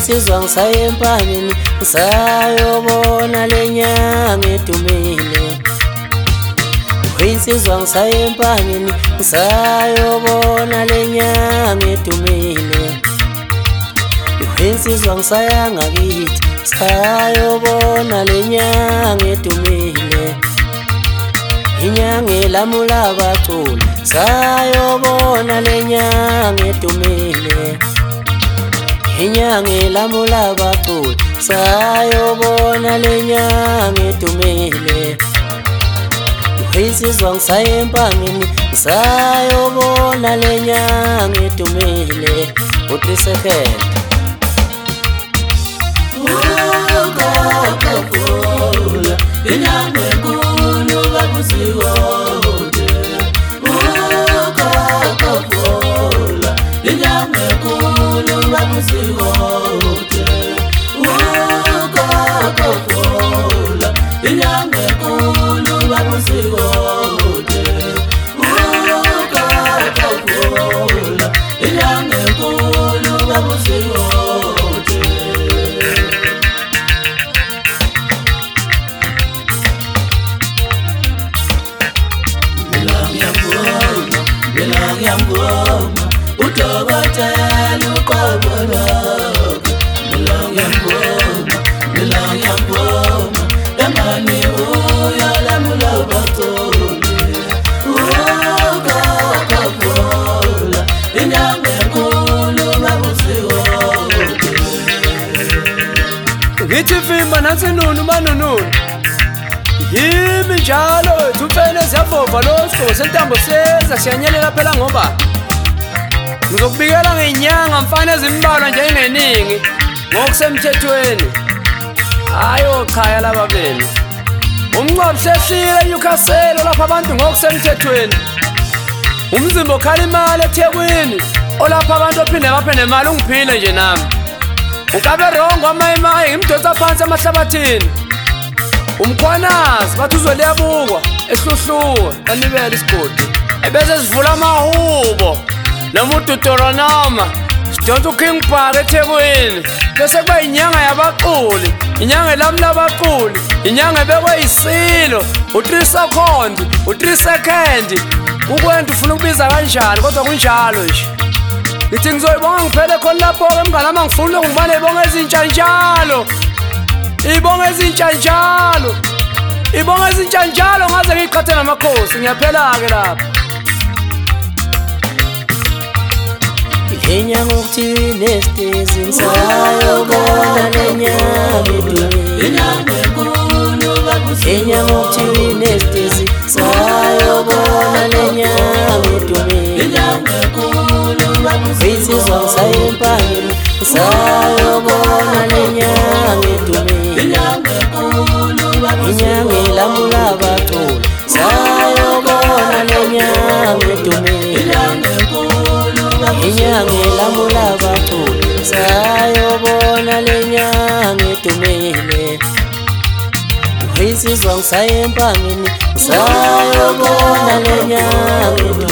Insizwa ngisaye empangeni ngisayobona lenyanga edumile. Insizwa ngisaye empangeni ngisayobona lenyanga edumile. Insizwa ngisaya ngakithi ngisayobona lenyanga edumile. Inyanga elamula abaculi sayobona lenyanga edumile. Inyanga elamula abaculi sayobona lenyanga edumile. Insizwa ngisaye empangeni ngisayobona lenyanga edumile. U3 Seconds. Ukakavula inyanga enkulu kakusiwode. Ukakavula inyanga enkulu kakusiwode. Ukakavula inyanga enkulu kakusiwode. Ukakavula inyanga enkulu kakusiwode. Ngiyamboma udokotela uqoboloko. Ngiyamboma emani uyalamula abaculi. Ukakavula inyanga enkulu kakusiwode. Ngithi vimba nansi nunu manununu. Yimi njalo thufene siyavova losko sentambo seza siyanyelela phela ngoba ngizokubikela ngenyanga mfana ezimbalwa nje engeningi ngokusemthethweni. Hayo chaya laba benu. Umncwabi sehlile eNewcastle lapha abantu ngokusemthethweni. Umzimba okhala imali eThekwini olapha abantu ophinde baphe nemali ungiphile nje nami. Ukabe rongo amayimayi ngimdonsa phansi emahlabathini. Umkhwanazi bathi uzoliyabukwa ehluhluwa kanibela isigodi ebese sivula amahubo noma uDutoronoma sidonsa uKing Park eThekwini bese kuba inyanga yabaculi, inyanga elamula abaculi, inyanga ebekwe isilo u3 Seconds, u3 Seconds. Ukwenta ufuna ukubiza kanjani kodwa kunjalo nje. Ngithi ngizoyibonga ngiphele khona lapho-ke mnganami angifuni ngibane ibonga ezintsha njalo. Ibonga ezintsha njalo. Ibonga ezintsha njalo ngaze ngiqhathe namakhosi ngiyaphela-ke lapha. Lenyanga okuthiwa inesitezi ngisayobona lenyanga edumile. Inyanga enkulu kakusiwode. Lenyanga okuthiwa inesitezi ngisayobona lenyanga edumile. Inyanga enkulu kakusiwode. Insizwa ngisaye empangeni ngisayobona lenyanga edumile. Inyanga enkulu kakusiwode. Inyanga elamula abaculi sayobona lenyanga edumile. Inyanga enkulu kakusiwode. Inyanga elamula abaculi sayobona lenyanga edumile. Insizwa ngisaye empangeni ngisayobona lenyanga edumile.